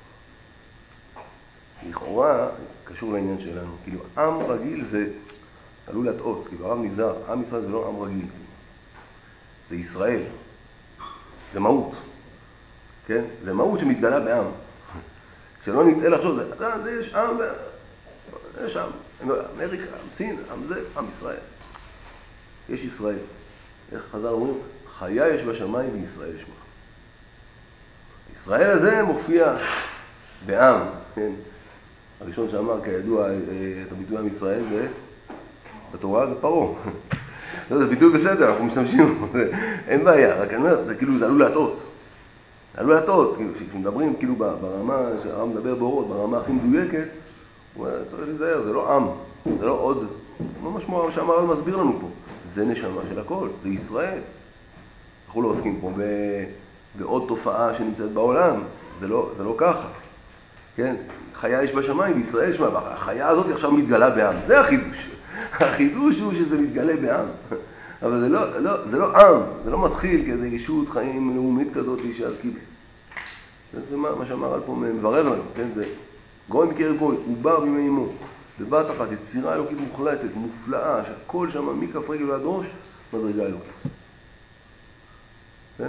לכאורה, קשור לעניין שלנו, כאילו, עם רגיל זה עלול להטעות, כאילו, הרב נזהר, עם ישראל זה לא עם רגיל, זה ישראל, זה מהות, כן? זה מהות שמתגלה בעם. שלא נטעה לחשוב, זה, זה, זה יש עם, יש עם, אמריקה, עם סין, עם זה, עם ישראל. יש ישראל. איך חז"ל אומרים? חיה יש בשמיים וישראל שמה. ישראל הזה מופיע בעם, כן? הראשון שאמר, כידוע, את הביטוי עם ישראל זה, בתורה זה פרעה. זה ביטוי בסדר, אנחנו משתמשים, אין בעיה, רק אני אומר, זה כאילו, זה עלול להטעות. זה עלול להטעות, כשמדברים כאילו ברמה, שהרב מדבר באורות, ברמה הכי מדויקת, הוא אומר, צריך להיזהר, זה לא עם, זה לא עוד, ממש כמו שהמהר"ל מסביר לנו פה, זה נשמה של הכל, זה ישראל. אנחנו לא עוסקים פה בעוד תופעה שנמצאת בעולם, זה לא, זה לא ככה. כן? חיה יש בשמיים, בישראל יש מה, החיה הזאת עכשיו מתגלה בעם, זה החידוש. החידוש הוא שזה מתגלה בעם. אבל זה לא, לא, זה לא עם, זה לא מתחיל כאיזו ישות חיים לאומית כזאת שאז כאילו. זה מה, מה שהמהר"ל פה מברר לנו, כן? זה גוי מקרב גוי, הוא בא בימי אמו. בבת אחת, יצירה אלוקית מוחלטת, מופלאה, שהכל שם מכף רגל ועד ראש, מדרגה אלוקית. כן?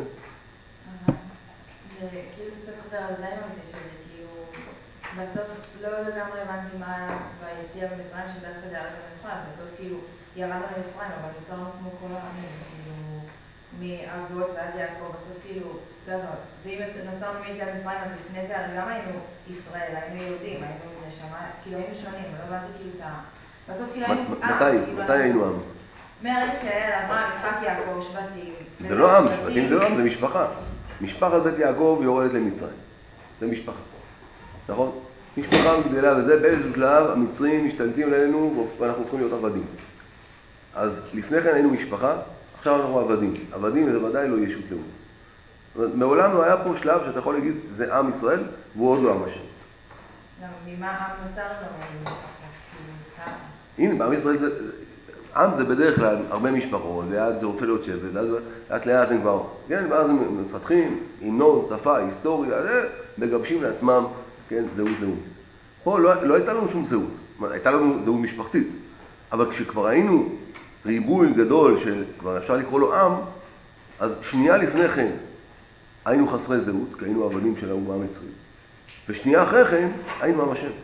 זה כאילו קצת חוזר על זה עם המקרה שלי, כאילו בסוף לא לגמרי הבנתי מה היה ביציאה במצרים שדרך כזה היה לכם מנוחה, בסוף כאילו ירדנו למצרים, אבל נוצרנו כמו כל העמים, כאילו מאבות ואז יעקב, בסוף כאילו, לא יודעת, ואם נוצרנו מיציאת מצרים, אז לפני זה הרי גם היינו ישראל, היינו יהודים, היינו נשמה, כאילו היינו שונים, אבל לא הבנתי כאילו את ה... בסוף כאילו היינו עם, מתי? מתי היינו עם? מהרגע שהיה אברהם, יצחק, יעקב, שבטים. זה לא עם, שבטים זה לא עם, זה משפחה. משפחת בית יעקב יורדת למצרים. זה משפחה. נכון? משפחה גדלה וזה, באיזשהו שלב המצרים משתלטים עלינו ואנחנו צריכים להיות עבדים. אז לפני כן היינו משפחה, עכשיו אנחנו עבדים. עבדים זה ודאי לא ישות לאומית. מעולם לא היה פה שלב שאתה יכול להגיד, זה עם ישראל, והוא עוד לא עם השם. ממה עם נוצר לו? הנה, בעם ישראל זה... עם זה בדרך כלל הרבה משפחות, ואז זה הופך להיות שבט, ואז לאט לאט הם כבר, כן, ואז הם מפתחים המנון, שפה, היסטוריה, מגבשים לעצמם, כן, זהות לאומית. פה לא, לא הייתה לנו שום זהות, הייתה לנו זהות משפחתית, אבל כשכבר היינו ריבוי גדול של, כבר אפשר לקרוא לו עם, אז שנייה לפני כן היינו חסרי זהות, כי היינו עבדים של האומה המצרית, ושנייה אחרי כן היינו עם השם.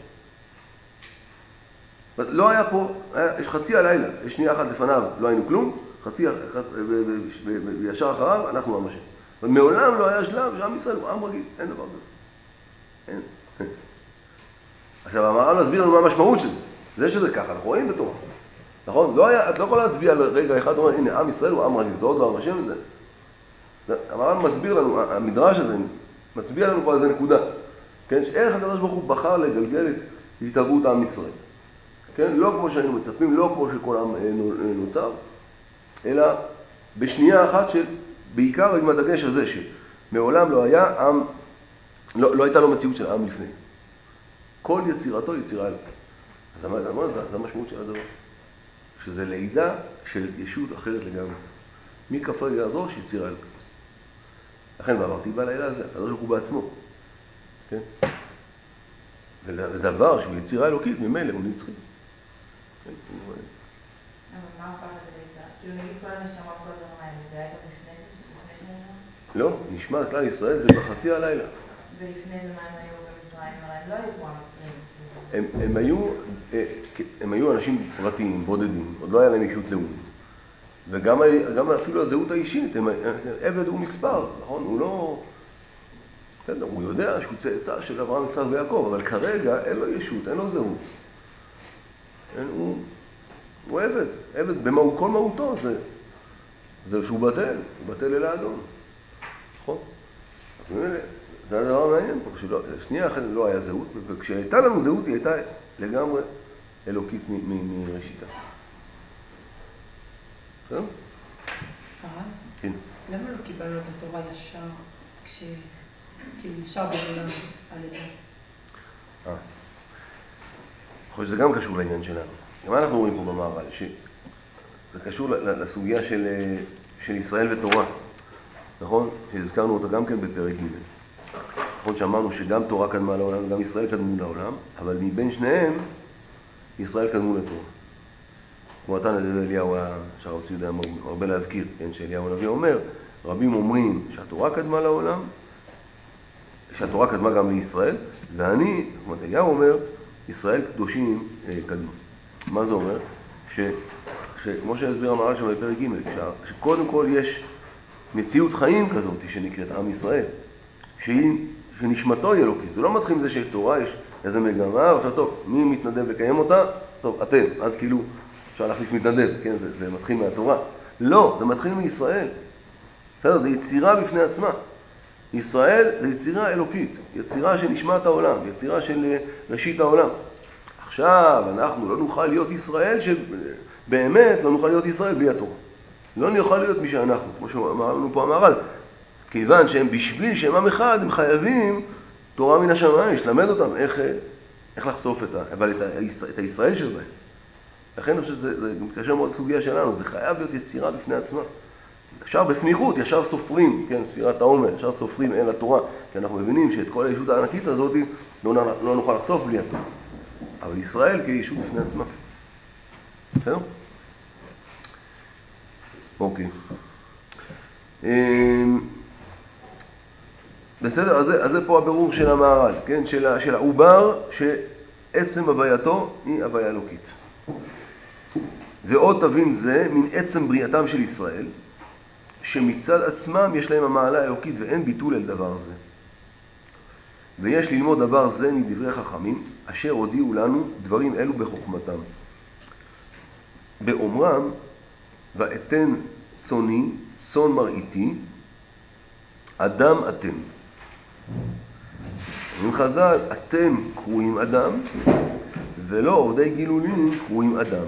לא היה פה, היה, יש חצי הלילה, יש שנייה אחת לפניו, לא היינו כלום, חצי אחת, וישר אחריו, אנחנו עם השם. אבל מעולם לא היה שלב שעם ישראל הוא עם רגיל, אין דבר כזה. אין. עכשיו, המהר"ל מסביר לנו מה המשמעות של זה. זה שזה ככה, אנחנו רואים בתורה. נכון? לא היה, את לא יכולה להצביע על רגע אחד, אומר, הנה, עם ישראל הוא עם רגיל, זה עוד לא עם השם, זה. זה המהר"ל מסביר לנו, המדרש הזה, מצביע לנו פה על זה נקודה. כן? שאיך הקדוש ברוך הוא בחר לגלגל את התהוות עם ישראל. כן? לא כמו שהיינו מצפים, לא כמו שכל עם נוצר, אלא בשנייה אחת של, בעיקר עם הדגש הזה, שמעולם לא היה עם, לא, לא הייתה לו מציאות של עם לפני. כל יצירתו יצירה אלוקית. אז מה, מה זה? זה המשמעות של הדבר. שזה לידה של ישות אחרת לגמרי. מכף רגל עד ראש יצירה אלוקית. לכן ואמרתי בלילה הזה, הקדוש ברוך הוא בעצמו. כן? ודבר שהוא יצירה אלוקית, ממילא הוא נצחי. אבל מה הפך את זה ליצירה? כאילו נגיד כל הנשמות כל הדברים האלה, זה היה גם לפני שנים? לא, נשמע כלל ישראל זה בחצי הלילה. ולפני זה מה הם היו במצרים? הרי הם לא היו כמו המצרים. הם, הם, היו, הם היו אנשים פרטיים, בודדים, עוד לא היה להם אישות לאומית. וגם גם אפילו הזהות האישית, הם, עבד הוא מספר, נכון? הוא לא... הוא יודע שהוא צאצא של אברהם, יצחק ויעקב, אבל כרגע אין לו ישות, אין לו זהות. אין, הוא, הוא עבד, עבד, במה, כל מהותו זה, זה שהוא בטל, הוא בטל אל האדון. נכון? אז באמת, זה הדבר מעניין פה, שלא, שנייה אחת לא היה זהות, וכשהייתה לנו זהות היא הייתה לגמרי אלוקית מראשיתה. בסדר? הרב? כן. למה לא קיבלנו את התורה ישר, כש... כאילו ישר בעולם על ידי? אה. אני חושב שזה גם קשור לעניין שלנו. גם אנחנו רואים פה במהר"ל, שזה קשור לסוגיה של, של ישראל ותורה. נכון? שהזכרנו אותה גם כן בפרק ג'. נכון שאמרנו שגם תורה קדמה לעולם וגם ישראל קדמו לעולם, אבל מבין שניהם ישראל קדמו לתורה. כמו אתה נדבר אליהו, שהרב צבי יודע הרבה להזכיר, כן? שאליהו הנביא אומר, רבים אומרים שהתורה קדמה לעולם, שהתורה קדמה גם לישראל, ואני, כמו אליהו אומר, ישראל קדושים קדמו. מה זה אומר? ש, שכמו שהסביר המהר"ל שם בפרק ג', שקודם כל יש מציאות חיים כזאת שנקראת עם ישראל, שהיא, שנשמתו היא אלוקית. זה לא מתחיל עם זה שתורה יש איזה מגמה, ועכשיו טוב, מי מתנדב לקיים אותה? טוב, אתם. אז כאילו אפשר להחליף מתנדב, כן? זה, זה מתחיל מהתורה. לא, זה מתחיל מישראל. בסדר, זה יצירה בפני עצמה. ישראל זה יצירה אלוקית, יצירה של נשמת העולם, יצירה של ראשית העולם. עכשיו אנחנו לא נוכל להיות ישראל, שבאמת לא נוכל להיות ישראל בלי התורה. לא נוכל להיות מי שאנחנו, כמו שאמרנו פה המהר"ל. כיוון שהם בשביל שהם עם אחד, הם חייבים תורה מן השמיים, יש למד אותם איך, איך לחשוף את, ה, אבל את, ה, את הישראל שלהם. לכן אני חושב שזה מתקשר מאוד לסוגיה שלנו, זה חייב להיות יצירה בפני עצמה. ישר בסמיכות, ישר סופרים, כן, ספירת העומר, ישר סופרים אל התורה, כי אנחנו מבינים שאת כל הישות הענקית הזאת לא, לא נוכל לחשוף בלי התורה. אבל ישראל כיישוב בפני עצמה. בסדר? אוקיי. בסדר, אז זה, אז זה פה הבירור של המהר"ל, כן? של, של העובר, שעצם הווייתו היא הוויה אלוקית. ועוד תבין זה מן עצם בריאתם של ישראל, שמצד עצמם יש להם המעלה האלוקית ואין ביטול אל דבר זה. ויש ללמוד דבר זה מדברי חכמים, אשר הודיעו לנו דברים אלו בחוכמתם. באומרם, ואתן צוני, צאן מרעיתי, אדם אתם. אומרים חז"ל, אתם קרואים אדם, ולא עובדי גילולים קרואים אדם.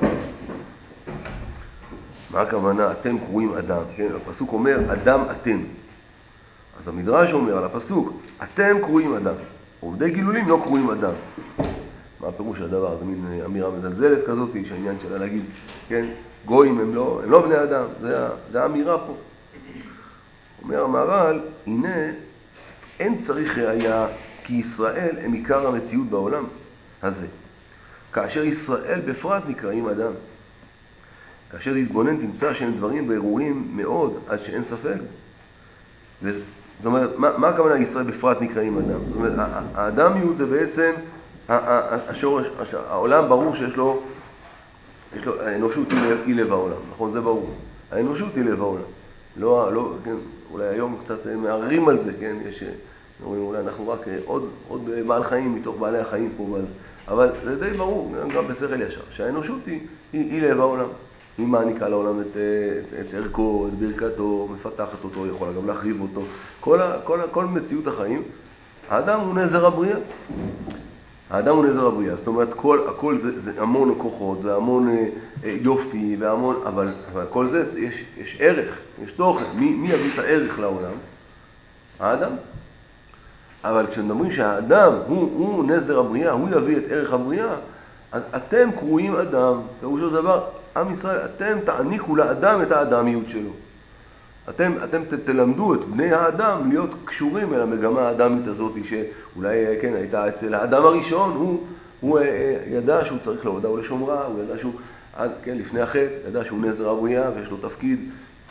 מה הכוונה? אתם קרואים אדם. כן? הפסוק אומר, אדם אתם. אז המדרש אומר על הפסוק, אתם קרואים אדם. עובדי גילולים לא קרואים אדם. מה הפירוש של הדבר? זו מין אמירה מזלזלת כזאת, שהעניין שלה להגיד, כן, גויים הם לא, הם לא בני אדם. זה, זה האמירה פה. אומר המהר"ל, הנה, אין צריך ראיה, כי ישראל הם עיקר המציאות בעולם הזה. כאשר ישראל בפרט נקראים אדם. כאשר להתבונן תמצא שהם דברים ברורים מאוד, עד שאין ספק. זאת אומרת, מה, מה הכוונה ישראל בפרט נקראים אדם? זאת אומרת, האדמיות זה בעצם, השורש, העולם ברור שיש לו, יש לו, האנושות היא לב העולם, נכון? זה ברור. האנושות היא לב העולם. לא, לא, כן, אולי היום קצת מערערים על זה, כן? יש, אולי אנחנו רק עוד, עוד בעל חיים מתוך בעלי החיים פה, אבל זה די ברור, גם בשכל ישר, שהאנושות היא, היא, היא לב העולם. היא מעניקה לעולם את, את, את ערכו, את ברכתו, מפתחת אותו, יכולה גם להחריב אותו. כל, ה, כל, ה, כל מציאות החיים, האדם הוא נזר הבריאה. האדם הוא נזר הבריאה, זאת אומרת, כל, הכל זה, זה המון כוחות, זה המון אה, יופי, והמון, אבל, אבל כל זה, יש, יש ערך, יש תוכן. מי, מי יביא את הערך לעולם? האדם. אבל כשמדברים שהאדם הוא, הוא נזר הבריאה, הוא יביא את ערך הבריאה, אז אתם קרואים אדם, פירושו של דבר, עם ישראל, אתם תעניקו לאדם את האדמיות שלו. אתם, אתם ת, תלמדו את בני האדם להיות קשורים אל המגמה האדמית הזאת, שאולי, כן, הייתה אצל האדם הראשון, הוא, הוא ידע שהוא צריך לעבודה ולשומרה, הוא ידע שהוא, עד, כן, לפני החטא, ידע שהוא נזר הבריאה ויש לו תפקיד,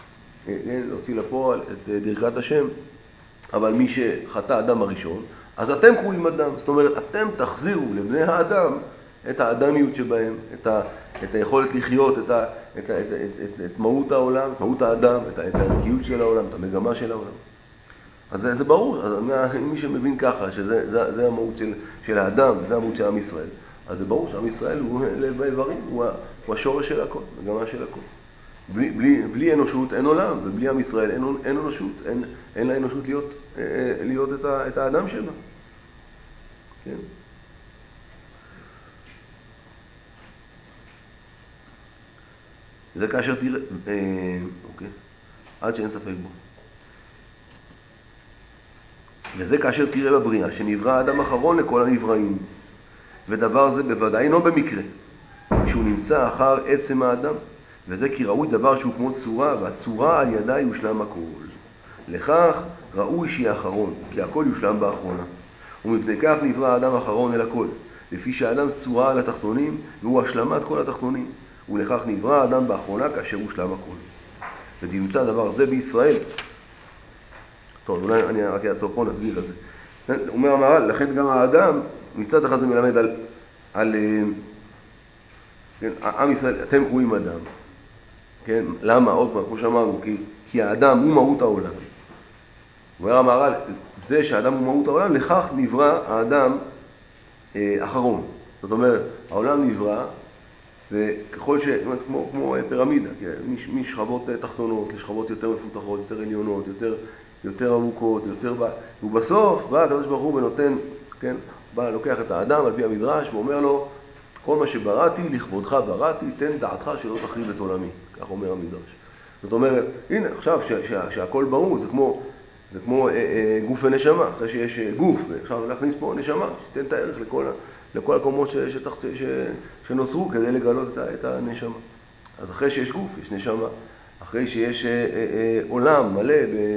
כן, להוציא לפועל את ברכת השם. אבל מי שחטא האדם הראשון, אז אתם קרואים אדם. זאת אומרת, אתם תחזירו לבני האדם את האדמיות שבהם, את, ה, את היכולת לחיות, את, ה, את, ה, את, את, את, את מהות העולם, את מהות האדם, את, את הערכיות של העולם, את המגמה של העולם. אז זה, זה ברור, אז מי שמבין ככה, שזה זה, זה המהות של, של האדם, זה המהות של עם ישראל, אז זה ברור שעם ישראל הוא לב האיברים, הוא, הוא השורש של הכל, המגמה של הכל. בלי, בלי, בלי אנושות אין עולם, ובלי עם ישראל אין, אין אנושות, אין, אין לאנושות להיות, להיות את, ה, את האדם שלה. כן? זה כאשר תראה, אה, אוקיי, עד שאין ספק בו. וזה כאשר תראה בבריאה, שנברא האדם אחרון לכל הנבראים. ודבר זה בוודאי אינו במקרה, כשהוא נמצא אחר עצם האדם. וזה כי ראוי דבר שהוא כמו צורה, והצורה על ידה יושלם הכל. לכך ראוי שיהיה אחרון, כי הכל יושלם באחרונה. ומפני כך נברא האדם אחרון אל הכל, לפי שהאדם צורה על התחתונים, והוא השלמת כל התחתונים. ולכך נברא האדם באחרונה כאשר הושלם הכל. ותמצא דבר זה בישראל. טוב, אולי אני רק אעצור פה, נסביר את זה. אומר המהר"ל, לכן גם האדם, מצד אחד זה מלמד על, על כן, עם ישראל, אתם קרואים אדם. כן, למה? עוד פעם, כמו שאמרנו, כי, כי האדם הוא מהות העולם. אומר המהר"ל, זה שהאדם הוא מהות העולם, לכך נברא האדם אה, אחרון. זאת אומרת, העולם נברא, וככל ש... כמו, כמו פירמידה, משכבות תחתונות לשכבות יותר מפותחות, יותר עליונות, יותר, יותר עמוקות, יותר... ובסוף בא הקדוש ברוך הוא ונותן, כן, בא לוקח את האדם על פי המדרש ואומר לו, כל מה שבראתי, לכבודך בראתי, תן דעתך שלא תחריב את עולמי. כך אומר המדרש. זאת אומרת, הנה, עכשיו ש, ש, שהכל ברור, זה כמו, זה כמו אה, אה, גוף ונשמה. אחרי שיש גוף, ועכשיו להכניס פה נשמה, שתן את הערך לכל, לכל הקומות ש, שתחת, ש, שנוצרו כדי לגלות את, את הנשמה. אז אחרי שיש גוף, יש נשמה. אחרי שיש אה, אה, עולם מלא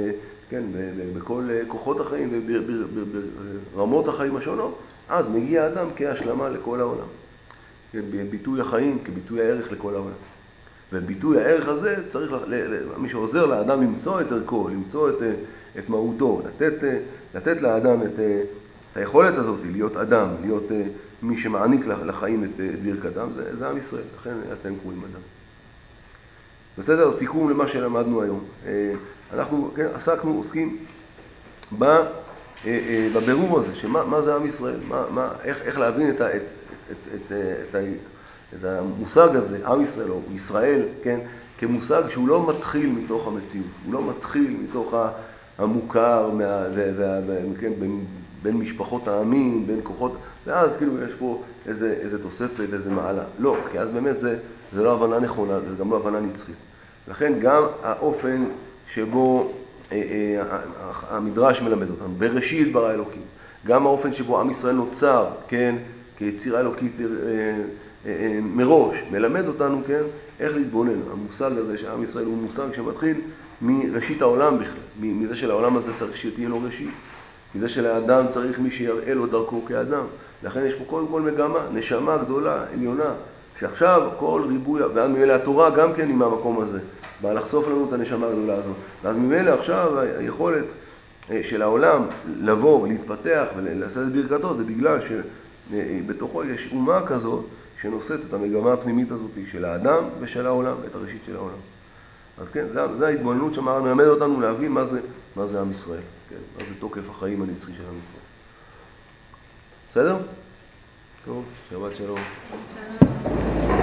כן, בכל כוחות החיים וברמות החיים השונות, אז מגיע האדם כהשלמה לכל העולם. כן, ביטוי החיים כביטוי הערך לכל העולם. וביטוי הערך הזה צריך, מי שעוזר לאדם למצוא את ערכו, למצוא את, את מהותו, לתת, לתת לאדם את, את היכולת הזאת, להיות אדם, להיות מי שמעניק לחיים את, את ברכתם, זה, זה עם ישראל, לכן אתם קוראים אדם. בסדר, סיכום למה שלמדנו היום. אנחנו, כן, עסקנו, עוסקים ב, בבירור הזה, שמה מה זה עם ישראל, מה, מה, איך, איך להבין את, את, את, את, את, את המושג הזה, עם ישראל או ישראל, כן, כמושג שהוא לא מתחיל מתוך המציאות, הוא לא מתחיל מתוך המוכר, מה, זה, זה, כן, בין, בין משפחות העמים, בין כוחות, ואז כאילו יש פה איזה, איזה תוספת, איזה מעלה. לא, כי אז באמת זה, זה לא הבנה נכונה, זה גם לא הבנה נצחית. לכן גם האופן שבו אה, אה, המדרש מלמד אותנו, בראשית ברא אלוקים, גם האופן שבו עם ישראל נוצר, כן, כיצירה אלוקית אה, אה, אה, מראש, מלמד אותנו, כן, איך להתבונן. המושג הזה שעם ישראל הוא מושג שמתחיל מראשית העולם בכלל, מזה שלעולם הזה צריך שתהיה לו ראשית, מזה שלאדם צריך מי שיראה לו דרכו כאדם. לכן יש פה קודם כל מגמה, נשמה גדולה, עליונה, שעכשיו כל ריבוי, ועד ממילא התורה גם כן עם המקום הזה, בא לחשוף לנו את הנשמה הגדולה הזאת. ועד ממילא עכשיו היכולת של העולם לבוא ולהתפתח ולעשות את ברכתו, זה בגלל שבתוכו יש אומה כזאת שנושאת את המגמה הפנימית הזאת של האדם ושל העולם, את הראשית של העולם. אז כן, זה, זה ההתבוננות שמרן מלמד אותנו להבין מה זה, מה זה עם ישראל, כן? מה זה תוקף החיים הנצחי של עם ישראל. בסדר? טוב, שבת שלום. שלום.